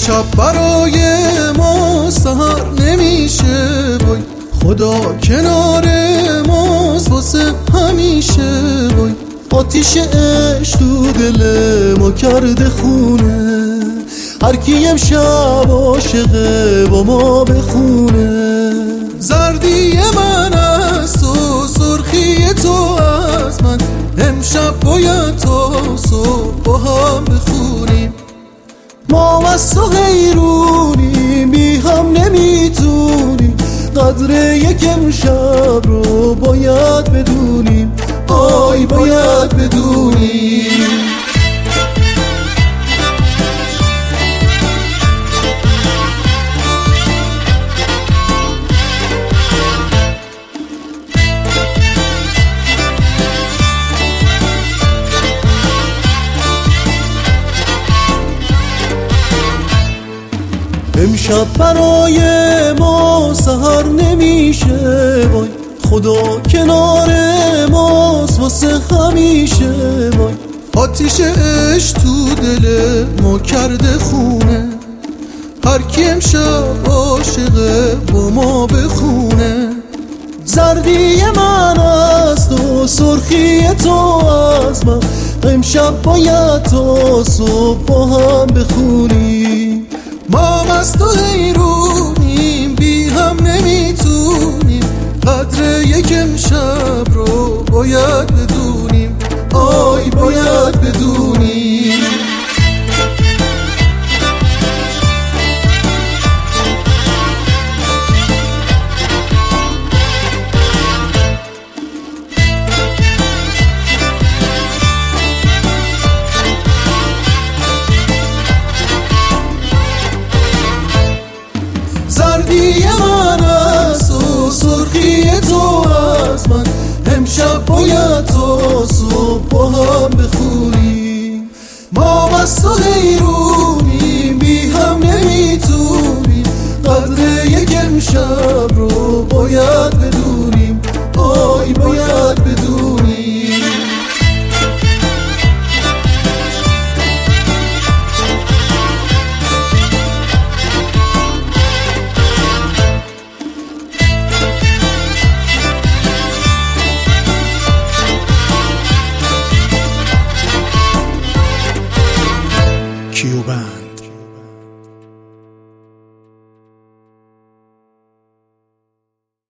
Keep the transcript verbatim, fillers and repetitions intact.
امشب برای ما سحر نمیشه، وای خدا کنار ماست واسه همیشه. وای آتیش عشق تو دل ما کرده خونه، هر کی امشب عاشقه با ما بخونه. زردی من از تو، سرخی تو از من، امشب باید تا صبح با هم بخونیم. ما از تو حیرونیم، بی هم نمیتونیم، قدر یک امشب رو باید بدونیم، آی باید بدونیم. امشب برای ما سحر نمیشه، وای خدا کنار ماست واسه همیشه. وای آتیش عشق تو دل ما کرده خونه، هر کی امشب عاشقه با ما بخونه. زردی من از تو، سرخی تو از من، امشب باید تا صبح با هم بخونیم. ما از تو حیرونیم، بی هم نمیتونیم، قدر یک امشب رو باید بدونیم، آی باید بدونیم. زردی من از تو، سرخی تو از من، امشب باید تا صبح با هم بخونیم. ما از تو حیرونیم، بی هم نمیتونیم، قدر یک امشب